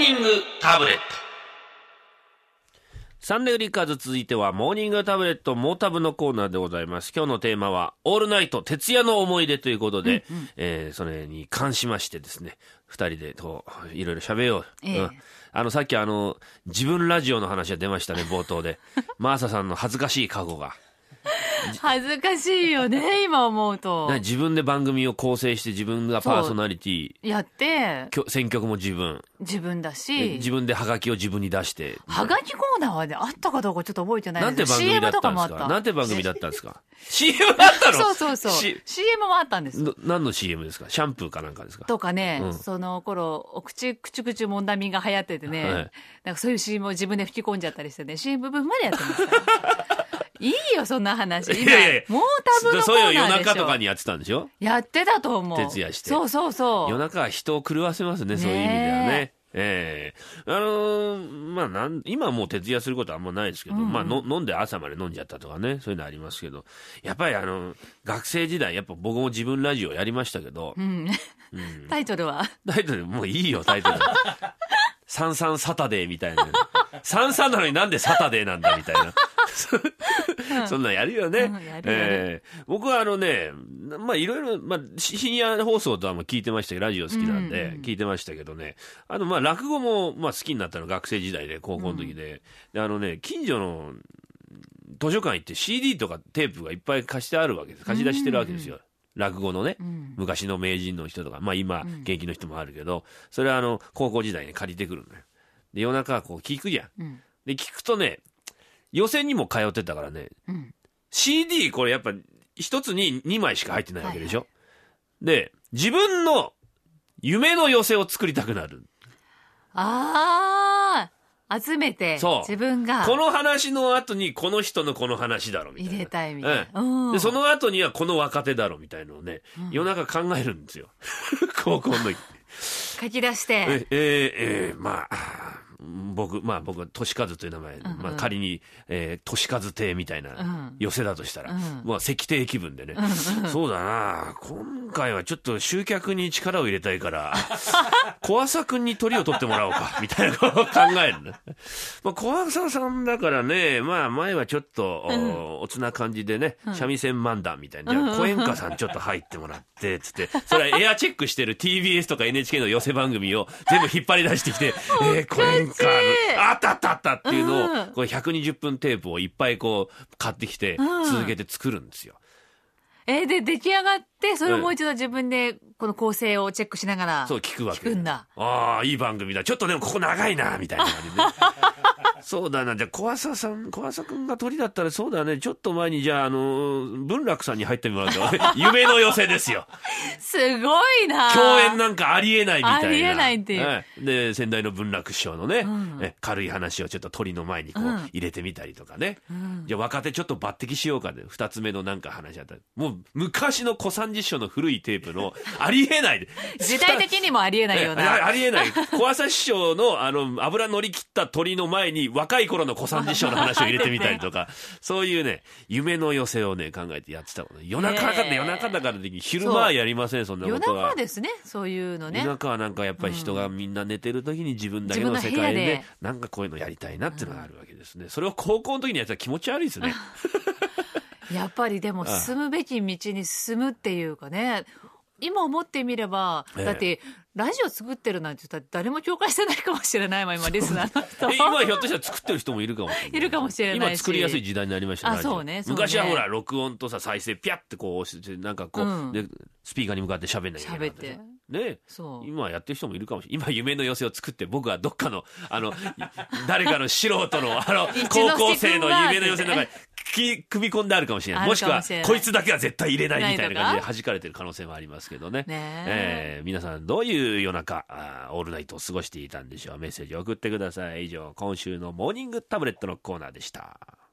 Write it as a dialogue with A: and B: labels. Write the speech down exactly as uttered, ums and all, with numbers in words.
A: ニングタブレット。サンデーリッカーズ、続いてはモーニングタブレットモータブのコーナーでございます。今日のテーマはオールナイト徹夜の思い出ということで、うんうん、えー、それに関しましてですね、二人でといろいろ喋よう、ええ、うん、あのさっきあの自分ラジオの話が出ましたね、冒頭でマーサさんの恥ずかしい過去が
B: 恥ずかしいよね、今思うと。
A: 自分で番組を構成して自分がパーソナリティ
B: やって
A: 選曲も自分
B: 自分だし、
A: 自分でハガキを自分に出して、
B: ハガキコーナーはね、あったかどうかちょっと覚えてない
A: んです。なんて番組だったんですか。なんて番組だったんですかシーエム だったの。
B: そうそうそう、C、シーエム もあったんです。
A: 何の シーエム ですか。シャンプーかなんかですか。
B: とかね、うん、その頃お口くちゅくちゅもんだみが流行っててね、はい、なんかそういう シーエム を自分で吹き込んじゃったりしてね、 シーエム 部分までやってますからいいよそんな話。今いやいやもう多分のコーナーでしょ。そういう夜中とかにやってたんでしょ。やってたと思う。
A: 徹夜して。
B: そうそうそう。
A: 夜中は人を狂わせますね、そういう意味ではね。ええー、あのー、まあなん今はもう徹夜することはあんまないですけど、うんうん、まあの飲んで朝まで飲んじゃったとかね、そういうのありますけど、やっぱりあの学生時代やっぱ僕も自分ラジオやりましたけど、
B: うんうん、タイトルは
A: タイトルもういいよタイトルサンサンサタデーみたいなサンサンなのになんでサタデーなんだみたいなそんなんやるよね、うん、やるやる、えー、僕はあのね、まあいろいろ、まあ、深夜放送とは聞いてましたけど、ラジオ好きなんで聞いてましたけどね、あのまあ落語もまあ好きになったの学生時代で、高校の時で、うん、であのね、近所の図書館行って シーディー とかテープがいっぱい貸してあるわけです。貸し出してるわけですよ、うんうん、落語のね、うん、昔の名人の人とか、まあ今現役の人もあるけど、それはあの高校時代に借りてくるのよ。で夜中こう聞くじゃん、うん、で聞くとね、予選にも通ってたからね、うん、シーディー これやっぱ一つににまいしか入ってないわけでしょ、はいはい、で自分の夢の寄せを作りたくなる。
B: ああ、集めて自分が
A: この話の後にこの人のこの話だろみたいな
B: 入れたいみたいな、
A: うん、でその後にはこの若手だろみたいなのをね、うん、夜中考えるんですよ高校の時
B: 書き出して、
A: えー、えー、まあ僕、まあ僕はとしかずという名前、うんうん、まあ仮に、えー、としかず亭みたいな寄せだとしたら、うん、まあ石亭気分でね、うんうん、そうだな、今回はちょっと集客に力を入れたいから小朝くんに鳥を取ってもらおうかみたいなことを考えるねまあ小朝さんだからね、まあ前はちょっと、うん、お, おつな感じでね、三味線漫談みたいな、じゃあ小演歌さんちょっと入ってもらってつってそれはエアチェックしてる ティービーエス とか エヌエイチケー の寄せ番組を全部引っ張り出してきてえー、小演歌あったあったあったっていうのを、これひゃくにじゅっぷんテープをいっぱいこう買ってきて続けて作るんですよ、
B: うん、えー、で出来上がってそれをもう一度自分でこの構成をチェックしながら、
A: そう聞くわけ。
B: 聞くんだ。
A: ああいい番組だ、ちょっとでもここ長いなみたいな感じで、ね、そうだな、じゃあ小朝さん、小朝くんが鳥だったらそうだね、ちょっと前にじゃああの文楽さんに入ってもらうと夢の寄せですよ
B: すごいな、
A: 共演なんかありえないみたいな、
B: ありえないっていう、
A: ええ、で先代の文楽師匠のね、うん、え軽い話をちょっと鳥の前にこう、うん、入れてみたりとかね、うん、じゃあ若手ちょっと抜擢しようかで、ね、二つ目のなんか話あったら、もう昔の小三治師匠の古いテープのありえない
B: 時代的にもありえないような
A: ありえない小朝師匠のあの油乗り切った鳥の前に若い頃の小三治師匠の話を入れてみたりとかそういうね夢の寄せをね考えてやってたこと、ね、夜中だから夜中だからでき昼間はやりません、そんなことは。
B: 夜中ですね、そういうのね。
A: 夜中はなんかやっぱり人がみんな寝てる時に自分だけの世界で、ね、なんかこういうのやりたいなっていうのがあるわけですね、うん、それを高校の時にやったら気持ち悪いですね
B: やっぱりでも進むべき道に進むっていうかね、今思ってみれば、だってラジオ作ってるなんて言ったら誰も共感してないかもしれないわ、今リスナーの人
A: 今ひょっとしたら作ってる人もいるかもしれないいるかもしれないし、今作りやすい時代になりましたね。
B: あ、そうね、そうね。
A: 昔はほら録音とさ再生ピャってこう押してなんかこう、うん、でスピーカーに向かって喋んなきゃいけない。喋ってね、そう今やってる人もいるかもしれない。今夢の寄せを作って僕はどっかのあの誰かの素人のあの高校生の夢の寄せの中に組み込んであるかもしれない。もしくはこいつだけは絶対入れないみたいな感じで弾かれてる可能性もありますけどね。ねえー、皆さんどういう夜中あオールナイトを過ごしていたんでしょう。メッセージを送ってください。以上今週のモーニングタブレットのコーナーでした。